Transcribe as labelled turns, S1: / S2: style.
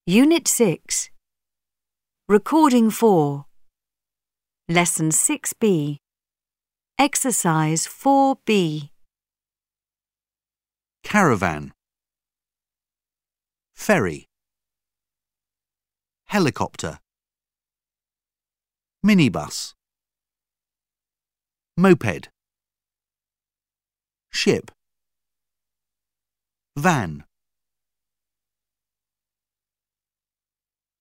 S1: Unit 6. Recording 4. Lesson 6B. Exercise 4B.
S2: Caravan, ferry, helicopter, minibus, moped, ship, van.